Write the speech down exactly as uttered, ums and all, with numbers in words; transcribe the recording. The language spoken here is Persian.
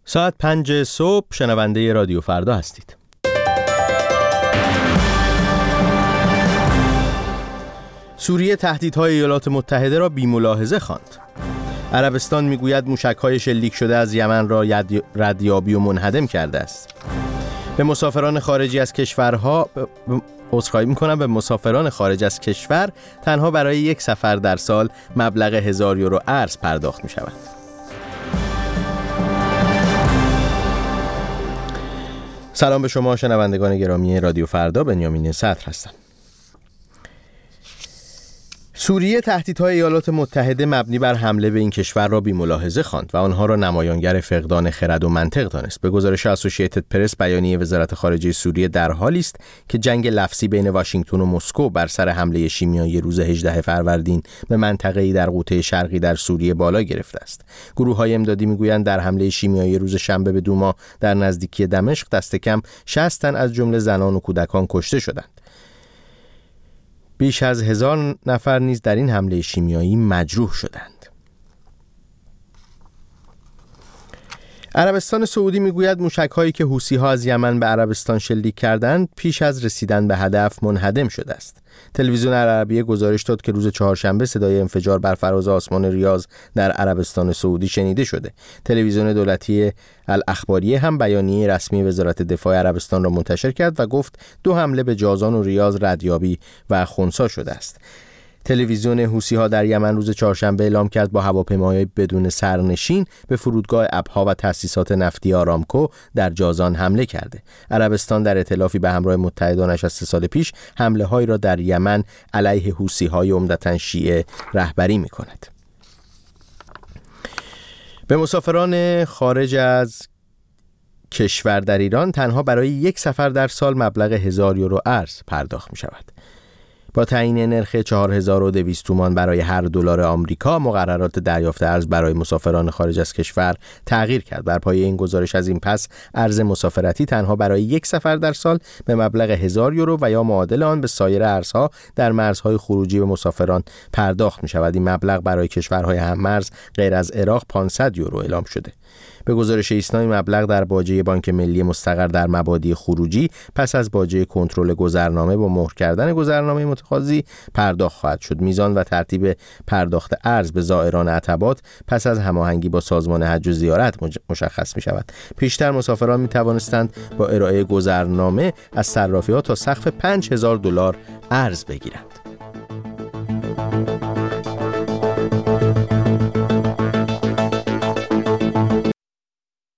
ساعت پنج صبح شنونده رادیو فردا هستید. سوریه تهدیدهای ایالات متحده را بی‌ملاحظه خواند. عربستان میگوید موشک‌های شلیک شده از یمن را ردیابی و منهدم کرده است. به مسافران خارجی از کشورها عذرخواهی می‌کنم به مسافران خارج از کشور تنها برای یک سفر در سال مبلغ هزار یورو ارز پرداخت می‌شود. سلام به شما شنوندگان گرامی رادیو فردا، بنیامین صدر هستم. سوریه تهدیدهای ایالات متحده مبنی بر حمله به این کشور را بی‌ملاحظه خواند و آنها را نمایانگر فقدان خرد و منطق دانست. به گزارش اسوسییتد پرس، بیانیه وزارت خارجه سوریه در حالی است که جنگ لفظی بین واشنگتن و مسکو بر سر حمله شیمیایی روز هجدهم فروردین به منطقه‌ای در قوطه شرقی در سوریه بالا گرفته است. گروه‌های امدادی می‌گویند در حمله شیمیایی روز شنبه به دوما در نزدیکی دمشق دست کم شصت تن از جمله زنان و کودکان کشته شدند. بیش از هزار نفر نیز در این حمله شیمیایی مجروح شدند. عربستان سعودی میگوید موشک‌هایی که حوثی‌ها از یمن به عربستان شلیک کردند پیش از رسیدن به هدف منهدم شده است. تلویزیون العربیه گزارش داد که روز چهارشنبه صدای انفجار بر فراز آسمان ریاض در عربستان سعودی شنیده شده. تلویزیون دولتی الاخباریه هم بیانیه رسمی وزارت دفاع عربستان را منتشر کرد و گفت دو حمله به جازان و ریاض ردیابی و خنثی شده است. تلویزیون حوثی‌ها در یمن روز چهارشنبه اعلام کرد با هواپیماهای بدون سرنشین به فرودگاه ابها و تأسیسات نفتی آرامکو در جازان حمله کرده. عربستان در ائتلافی به همراه متحدانش از سه سال پیش حمله‌هایی را در یمن علیه حوثی‌های عمدتاً شیعه رهبری می‌کند. به مسافران خارج از کشور در ایران تنها برای یک سفر در سال مبلغ هزار یورو ارز پرداخت می‌شود. با تعیین نرخ چهار هزار و دویست تومان برای هر دلار آمریکا، مقررات دریافت ارز برای مسافران خارج از کشور تغییر کرد. بر پایه این گزارش از این پس ارز مسافرتی تنها برای یک سفر در سال به مبلغ هزار یورو و یا معادل آن به سایر ارزها در مرزهای خروجی به مسافران پرداخت می شود. این مبلغ برای کشورهای هم‌مرز غیر از عراق پانصد یورو اعلام شده. به گزارش ایسنا این مبلغ در باجه بانک ملی مستقر در مبادی خروجی پس از باجه کنترل گذرنامه با مهر کردن گذرنامه متقاضی پرداخت خواهد شد. میزان و ترتیب پرداخت ارز به زائران عتبات پس از هماهنگی با سازمان حج و زیارت مشخص می شود. پیشتر مسافران می توانستند با ارائه گذرنامه از صرافی‌ها تا سقف پنج هزار دلار ارز بگیرند.